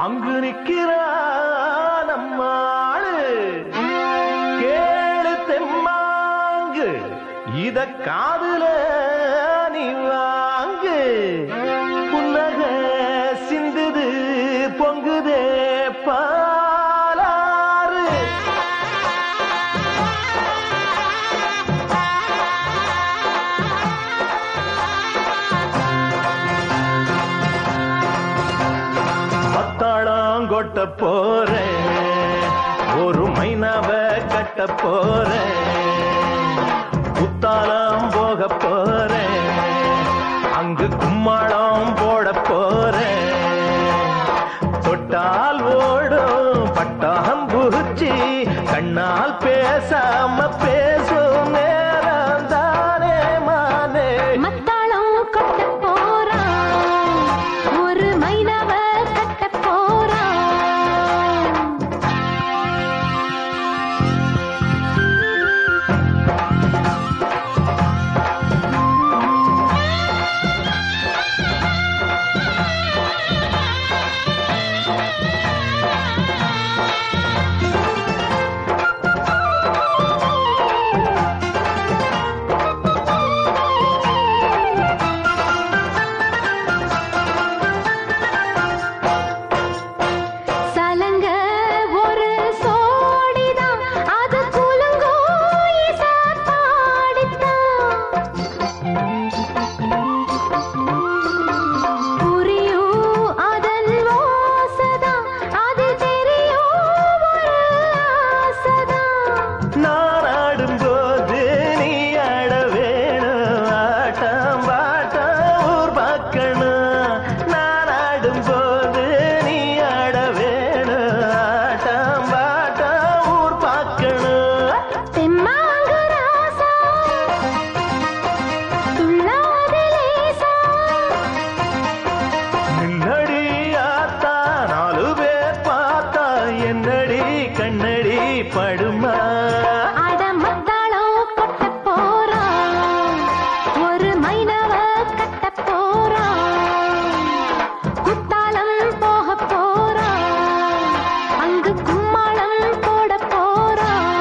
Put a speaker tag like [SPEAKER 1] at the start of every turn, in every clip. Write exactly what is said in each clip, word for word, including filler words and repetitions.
[SPEAKER 1] அங்கு நிற்கிறான் நம்மாளு கேளு தெம்மாங்கு இத காதுல நீ வாங்கு புன்னக சிந்துது பொங்குதே பாலாறு பத்தாளம் கொட்ட போறேன் ஒரு மைனாவ கட்ட போறேன் குத்தாலம் போக போறேன் அங்கு கும்மாளம் போட போறேன் தொட்டால் ஓடும் பட்டாம் புரிச்சி கண்ணால் பேசாம பேசும் நேரம் தானே மானே
[SPEAKER 2] மத்தாளம் கொட்ட போறான் ஒரு மைனாவ கட்ட போறான் சலங்க ஒரு சோடிதான் அது குலுங்கோ இசை பாடித்தான் புரியும் அதன் ஓசைதான் அது தெரியும் ஒரு ஆசைதான்
[SPEAKER 1] நான் ஆடும்போது நீ ஆட வேணும் ஆட்டம் பாட்டம் ஊர் பார்க்கணும் நான் ஆடும்போது நீ ஆட வேணும் ஆட்டம் பாட்டம் ஊர் பார்க்கணும்
[SPEAKER 2] தெம்மாங்கு ராசா துள்ளாத லேசா
[SPEAKER 1] நின்னடி ஆத்தா நாலு பேர் பார்த்தா என்னடி கண்ணடி படுமா
[SPEAKER 2] அட மத்தாளம் கொட்ட போறான் ஒரு மைனாவ கட்ட போறான் குத்தாலம் போக போறான் அங்கு கும்மாளம் போட போறான்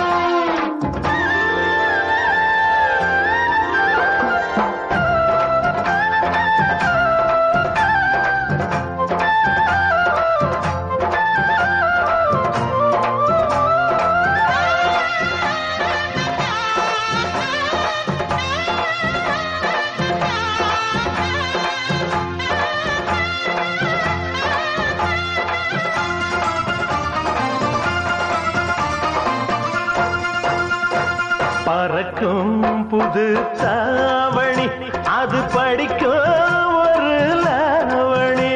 [SPEAKER 1] பறக்கும் புது தாவணி அது படிக்கும் ஒரு லாவணி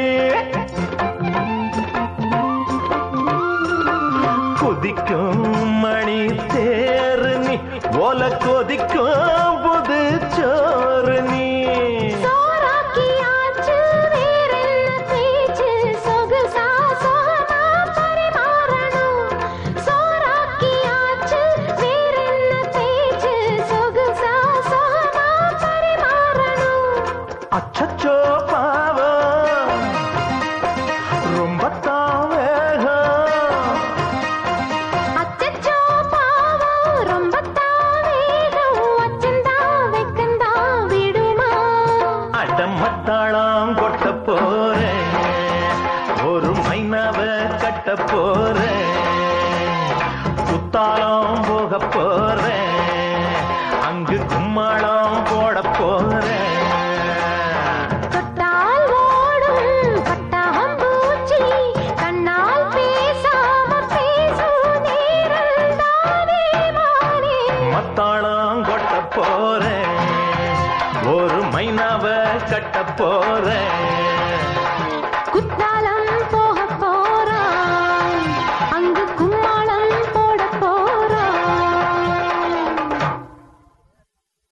[SPEAKER 1] கொதிக்கும் மணி தேரு நீ ஓல கொதிக்கும் புது சோறு நீ
[SPEAKER 2] சோறாக்கியாச்சு வேறென்ன பேச்சு சொகுசா சோகமா பரிமாறணும் சோறாக்கியாச்சு வேறென்ன பேச்சு சொகுசா சோகமா பரிமாறணும்
[SPEAKER 1] அச்சச்சோ பாவம் ரொம்ப தாவேகம்
[SPEAKER 2] அச்சச்சோ பாவம் ரொம்ப தாவேகம் அச்சந்தா வெக்கந்தா விடுமா
[SPEAKER 1] அடமத்தாளம் கொட்ட போறேன் ஒரு மைனாவ கட்ட போறேன் குத்தாலம் போக போறேன் அங்கு கும்மாளம் போட போறேன்
[SPEAKER 2] தொட்டால் ஓடும் பட்டாம் பூச்சி கண்ணால் பேசாம பேசும் நேரம் தானே மானே
[SPEAKER 1] மத்தாளம் கொட்ட போறேன் ஒரு மைனாவ கட்ட போறேன்